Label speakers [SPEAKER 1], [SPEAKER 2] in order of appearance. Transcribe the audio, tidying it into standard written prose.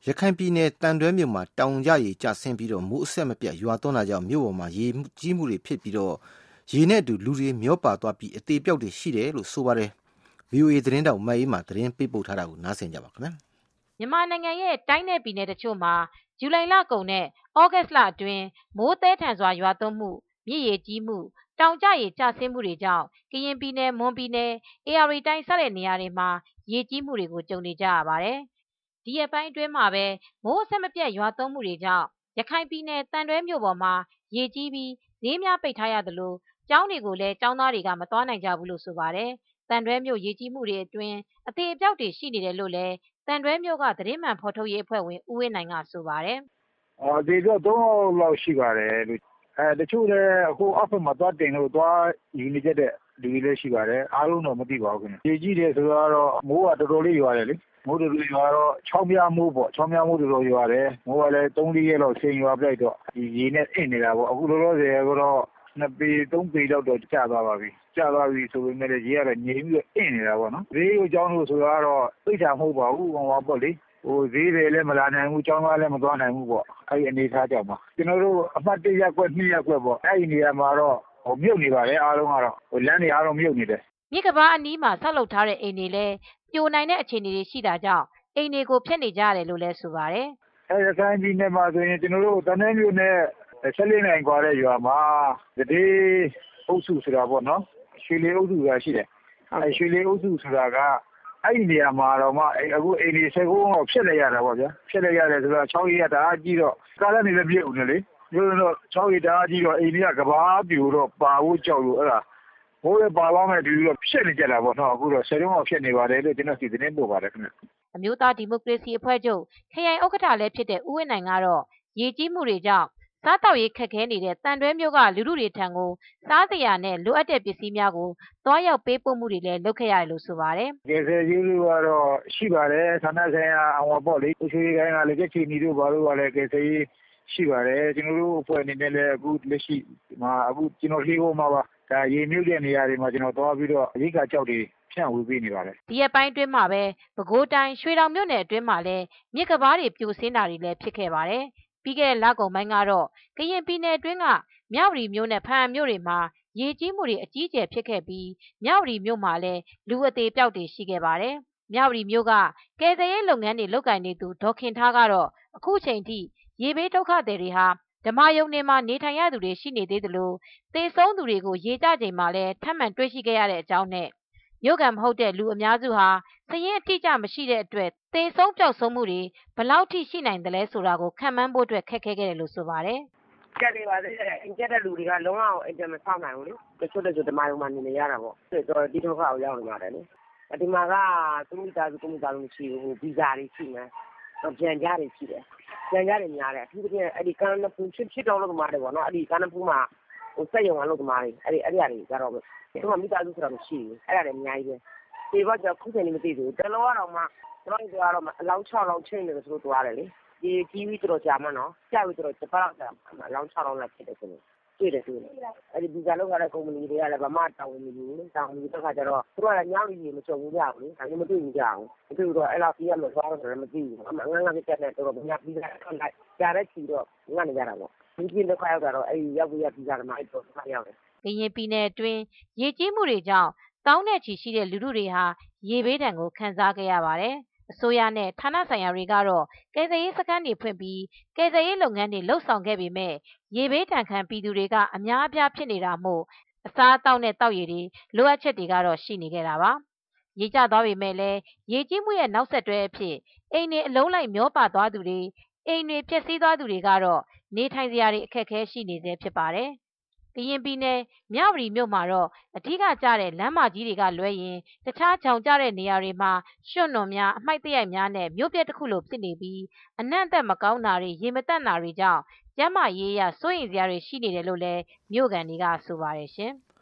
[SPEAKER 1] ရခိုင်ပြည်နယ်တန်တွဲမြို့မှာတောင်ကျရေကျဆင်းပြီးမိုးအဆက်မပြတ်ရွာသွန်းတာကြောင့်မြို့ပေါ်မှာရေကြီးမှုတွေဖြစ်ပြီးရေနဲ့အတူလူတွေမျောပါသွားပြီးအသေပျောက်တွေရှိတယ်လို့ဆိုပါတယ်။ VOA သတင်းတောက်မအေးမှာသတင်းပေးပို့ထားတာကိုနားဆင်ကြပါခင်ဗျာ
[SPEAKER 2] ။မြန်မာနိုင်ငံရဲ့တိုင်းနဲ့ပြည်နယ်တချို့မှာဇူလိုင်လကုန်နဲ့ဩဂတ်လအတွင်းမိုးသည်းထန်စွာရွာသွန်းမှုမြစ်ရေကြီးမှုတောင်ကျရေကျဆင်းမှုတွေကြောင့်ကရင်ပြည်နယ်မွန်ပြည်နယ်ဧရာဝတီတိုင်းစတဲ့နေရာတွေမှာရေကြီးမှုတွေကိုကြုံနေကြရပါတယ်။ဒီရက်ပိုင်းအတွင်းမှာပဲမိုးအဆက်မပြတ်ရွာသွန်းမှုတွေကြောင့်ရခိုင်ပြည်နယ်တန်တွဲမြို့ပေါ်မှာရေကြီးပြီးဈေးများပိတ်ထားရသလိုကျောင်းတွေကိုလည်းကျောင်းသားတွေကမသွားနိုင်ကြဘူးလို့ဆိုပါတယ်။တန်တွဲမြို့ရေကြီးမှုတွေအတွင်းအသေအပျောက်တွေရှိနေတယ်လို့လည်းတန်တွဲမြို့ကသတင်းမှန်ဖော်ထုတ်ရေးအဖွဲ့ဝင်ဦးဝင်းနိုင်ကဆိုပါတယ်
[SPEAKER 3] ။“ဒီတော့3 ယောက်လောက်ရှိပါတယ်။တချို့လည်းအခုအောက်ဘက်မှာသွားတင်လို့သွားယူနေကြတဲ့လူတွေလည်းရှိပါတယ်။အားလုံးတော့မသိပါဘူးခင်ဗျ။ရေကြီးတယ်ဆိုတော့မိုးကတော်တော်လေးရွာတယ်လေ။မိုးတော်တော်ရွာတော့ချောင်းဖျားမိုးပေါ့။ချောင်းဖျားမိုးတော်တော်ရွာတယ်။မိုးကလည်း3-4 ရက်လောက်ရှိန်ရွာပလိုက်တော့ရေနဲ့အင့်နေတာပေါ့။အခုလောလောဆယ်ကတော့2 ပေ3 ပေလောက်တော့ကျသွားပါပြီ။ကျသွားပြီဆိုပေမဲ့ရေကတော့ငြိမ်ပြီးတော့အင့်နေတာပေါ့နော်။ဈေးကိုကျောင်းလို့ဆိုတော့ပိတ်တာမဟုတ်ပါဘူး။ဟိုပါပေါ့လေ။ဈေးတွေလည်းမလာနိုင်ဘူးကျောင်းသားလည်းမသွားနိုင်ဘူးပေါ့အဲဒီအနေအထားကြောင့်ပါကျွန်တော်တို့အမှတ်1ရပ်ကွက်2ရပ်ကွက်ပေါ့အဲဒီနေရာမှာတော့မြုပ်နေပါတယ်အားလုံးကတော့လမ်းတွေအားလုံးမြုပ်နေတယ်
[SPEAKER 2] မြစ်ကဘာအနီးမှာဆောက်လုပ်ထားတဲ့အိမ်တွေလည်းပြိုနိုင်တဲ့အခြေအနေတွေရှိတာကြောင့်အိမ်တွေကိုဖျက်နေကြရတယ်လို့လည်းဆိုပါတယ်
[SPEAKER 3] ရခိုင်ပြည်နယ်မှာဆိုရင်ကျွန်တော်တို့တန်းနှဲမြို့နဲ့14နိုင်กว่าတဲ့ရွာမှာတတိအုပ်စုဆိုတာပေါ့နော်ရွှေလီအုပ်စုဆိုတာရှိတယ်ရွှေလီအုပ်စုဆိုတာကအဲ့ဒီနေရာမှာတော့မှအခုအိမ်တွေ19တော့ဖြတ်လိုက်ရတာပေါ့ဗျာဖြတ်လိုက်ရတယ်ဆိုတော့6ရက်တအားကြီးတော့ကားလည်းနေလည်းပြည့်ဦးနေလေပြောတော့6ရက်တအားကြီးတော့အိမ်တွေကကဘာပြိုတော့ပါဖို့ကြောက်လို့အဲ့ဒါဘိုးရပါသွားမယ်ဒီလိုဖြတ်နေကြတာပေါ့နော်အခုတော့10တော့ဖြတ်နေပါတယ်လို့ကျွန်တော်စီသတင်းပို့ပါတယ်ခင်ဗျ
[SPEAKER 2] အမျိုးသားဒီမိုကရေစီအဖွဲ့ချုပ်ခရိုင်ဥက္ကဋ္ဌလည်းဖြစ်တဲ့ဦးဝင်းနိုင်ကတော့ရေကြီးမှုတွေကြောင့်စားတောက်ရေးခက်ခဲနေတဲ့တန်တွဲမျိုးကလူလူတွေထံကိုစားစရာနဲ့လိုအပ်တဲ့ပစ္စည်းများကိုသွားရောက်ပေးပို့မှုတွေလည်းလုပ်ခဲ့ရတယ်လို့ဆိုပါတယ်
[SPEAKER 3] ။ကယ်ဆယ်ရေးလူကတော့ရှိပါတယ်ဌာနဆိုင်ရာအဝပေါ့လေသူရှိခိုင်းကလည်းချက်ချီနေတို့ဘာလို့ကလည်းကယ်ဆယ်ရေးရှိပါတယ်ကျွန်တော်တို့အဖွဲ့အနေနဲ့လည်းအခုလက်ရှိမှာအခုကျွန်တော်လေးဖို့မှာပါဒါရေမြုပ်တဲ့နေရာတွေမှာကျွန်တော်သွားပြီးတော့အရေးကကြောက်တွေဖြန့်ဝေပေးနေပါတယ်
[SPEAKER 2] ဒီရက်ပိုင်းအတွင်းမှာပဲပဲခူးတိုင်းရွှေတောင်မြို့နယ်အတွင်းမှာလည်းမြစ်ကဘာတွေပြိုဆင်းတာတွေလည်းဖြစ်ခဲ့ပါတယ်ပြီးခဲ့တဲ့လကုန်ပိုင်းကတော့ကရင်ပြည်နယ်အတွင်းကမြောက်ရီမြို့နဲ့ဖန်မြို့တွေမှာရေကြီးမှုတွေအကြီးအကျယ်ဖြစ်ခဲ့ပြီးမြောက်ရီမြို့မှာလည်းလူအသေးပျောက်တွေရှိခဲ့ပါတယ်မြောက်ရီမြို့ကကယ်ဆယ်ရေးလုပ်ငန်းတွေလုပ်ကိုင်နေသူဒေါခင်ထားကတော့အခုချိန်ထိရေဘေးဒုက္ခသည်တွေဟာဓမ္မယုံတွေမှာနေထိုင်ရသူတွေရှိနေသေးသလိုသေဆုံးသူတွေကိုရေကျချိန်မှာလည်းထပ်မံတွေ့ရှိခဲ့ရတဲ့အကြောင်းနဲ့မြို့ကမဟုတ်တဲ့လူအများစုဟာစာရင်းအတိအကျမရှိတဲ့အတွက်သေဆုံးပျောက်ဆုံးမှုတွေဘယ်လောက်ထိရှိနိုင်တယ်လဲဆိုတာကိုခံမှန်းဖို့အတွက်ခက်ခဲခဲ့တယ်လို့ဆိုပါတယ်
[SPEAKER 4] ကျက်နေပါသေးတယ်အင်ကျက်တဲ့လူတွေကလုံးဝအိမ်ကျမဆောက်နိုင်ဘူးလေတချို့ဓမ္မယုံမှာနေရတာပေါ့တော်ဒီဒုက္ခကိုရောက်နေရတယ်လေဒီမှာကသူမိသားစုကိုမိသားစုမရှိဘူးဗီဇာတွေရှိမယ်ပြန်ကြတွေရှိတယ်ပြန်ကြတွေများတယ်အထူးသဖြင့်အဲ့ဒီကမ်းနဖူးဖြစ်တော်လို့သမားတွေပေါ့နော်အဲ့ဒီကမ်းနဖူးမှာစက်ရုံကလို့သမားတွေအဲ့ဒီအရာတွေကြတော့သူကမိသားစုဆိုတာမရှိဘူးအဲ့ဒါတွေအများကြီးပဲဒီဘက်ကျခုချိန်နေမသိဘူးတလောကတော့မှကျွန်တော်တို့ကတော့အလောင်း6လောင်းချိန်နေလို့ဆိုတော့သွားတယ်လေဒီကြီးပြီးတော့ကြာမှနော်ကြာပြီးတော့တစ်ပတ်လောက်ကြာအလောင်း6လောင်းလောက်ဖြစ်တယ်ဆိုလို့တွေ့တယ်အဲ့ဒီဗီဇာလောက်ရတဲ့ကုမ္ပဏီတွေကလည်းဗမာတောင်းဝင်နေဘူးတောင်းဝင်တဲ့ခါကျတော့သူကလည်းညောင်းနေမကြုံဘူးကြဘူးလေဒါမျိုးမသိဘူးကြဘူးမသိဘူးတော့အဲ့လောက်ပြီးရမှာသွားတော့လည်းမသိဘူးအမှန်ငန်းငန်းပြတ်တဲ့တော့ညဗီဇာထွက်လိုက်ကြာတဲ့ချီတော့ငတ်နေကြတာပေါ့ဒီပြင်းတစ်ခါရောက်တော့အဲ့ရောက်ပြီးရဗီဇာကမှအဲ့တော့ခါရောက်တယ်
[SPEAKER 2] ကရင်ပြည်နယ်အတွင်းရေကြီးမှုတွေကြောင့်တောင်းနဲ့ချီရှိတဲ့လူထုတွေဟာရေဘေးဒဏ်ကိုခံစားခဲ့ရပါတယ်အစိုးရနဲ့ဌာနဆိုင်ရာတွေကတော့ကယ်ဆယ်ရေးစခန်းတွေဖွင့်ပြီးကယ်ဆယ်ရေးလုပ်ငန်းတွေလှုပ်ဆောင်ခဲ့ပေမဲ့ရေဘေးဒဏ်ခံပြည်သူတွေကအများအပြားဖြစ်နေတာမို့အစားအသောက်နဲ့တောက်ရည်တွေလိုအပ်ချက်တွေကတော့ရှိနေခဲ့တာပါရေကျသွားပေမဲ့လည်းရေကြီးမှုရဲ့နောက်ဆက်တွဲအဖြစ်အိမ်တွေအလုံးလိုက်မျောပါသွားသူတွေအိမ်တွေပျက်စီးသွားသူတွေကတော့နေထိုင်စရာတွေအခက်အခဲရှိနေသေးဖြစ်ပါတယ်ကရင်ပြည်နယ်မြဝတီမြို့မှာတော့အထူးကျတဲ့လမ်းမကြီးတွေကလွဲရင်တခြားချောင်ကျတဲ့နေရာတွေမှာရွှွန့်နွံများအမိုက်တရိုက်များနဲ့မြို့ပြတစ်ခုလိုဖြစ်နေပြီးအနံ့သက်မကောင်းတာတွေရေမတက်တာတွေကြောင့်ကျန်းမာရေးအရစိုးရိမ်စရာတွေရှိနေတယ်လို့လည်းမြို့ကန်တွေကဆိုပါတယ်ရှင်။